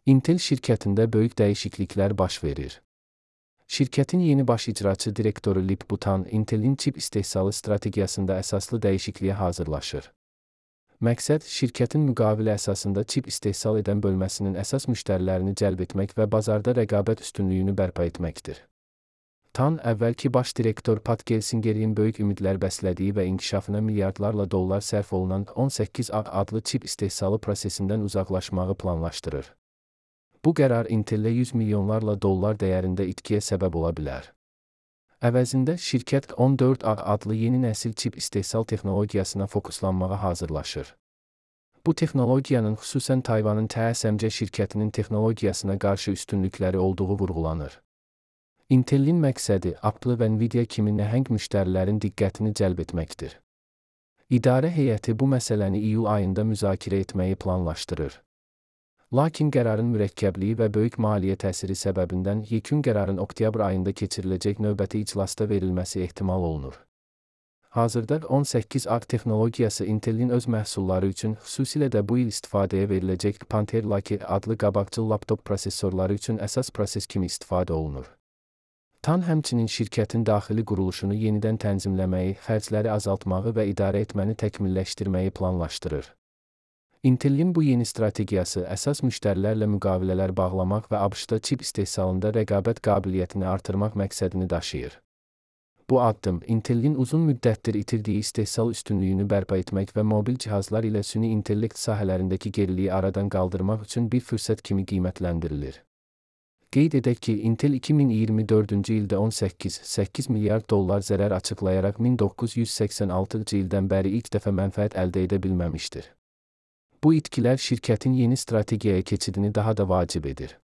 Intel şirkətində böyük dəyişikliklər baş verir. Şirkətin yeni baş icraçı direktoru Lip Butan, Intelin çip istehsalı strategiyasında əsaslı dəyişikliyə hazırlaşır. Məqsəd, şirkətin müqavilə əsasında çip istehsal edən bölməsinin əsas müştərilərini cəlb etmək və bazarda rəqabət üstünlüyünü bərpa etməkdir. Tan, əvvəlki baş direktor Pat Gelsingerin böyük ümidlər bəslədiyi və inkişafına milyardlarla dollar sərf olunan 18A adlı çip istehsalı prosesindən uzaqlaşmağı planlaşdırır. Bu qərar Intellə 100 milyonlarla dollar dəyərində itkiyə səbəb ola bilər. Əvəzində şirkət 14A adlı yeni nəsil çip istehsal texnologiyasına fokuslanmağa hazırlaşır. Bu texnologiyanın xüsusən Tayvanın TSMC şirkətinin texnologiyasına qarşı üstünlükləri olduğu vurğulanır. Intelin məqsədi Apple və Nvidia kimi nəhəng müştərilərin diqqətini cəlb etməkdir. İdarə heyəti bu məsələni iyul ayında müzakirə etməyi planlaşdırır. Lakin qərarın mürəkkəbliyi və böyük maliyyə təsiri səbəbindən yekun qərarın oktyabr ayında keçiriləcək növbəti iclasda verilməsi ehtimal olunur. Hazırda 18A texnologiyası Intelin öz məhsulları üçün, xüsusilə də bu il istifadəyə veriləcək Panther Lake adlı qabaqcıl laptop prosesorları üçün əsas proses kimi istifadə olunur. Tan həmçinin şirkətin daxili quruluşunu yenidən tənzimləməyi, xərcləri azaltmağı və idarə etməni təkmilləşdirməyi planlaşdırır. Intelin bu yeni strategiyası əsas müştərilərlə müqavilələr bağlamaq və ABŞ-da çip istehsalında rəqabət qabiliyyətini artırmaq məqsədini daşıyır. Bu addım, Intelin uzun müddətdir itirdiyi istehsal üstünlüyünü bərpa etmək və mobil cihazlar ilə süni intellekt sahələrindəki geriliyi aradan qaldırmaq üçün bir fürsət kimi qiymətləndirilir. Qeyd edək ki, Intel 2024-cü ildə 18,8 milyard dollar zərər açıqlayaraq 1986-cı ildən bəri ilk dəfə mənfəət əldə edə bilməmişdir. Bu itkilər şirkətin yeni strategiyaya keçidini daha da vacib edir.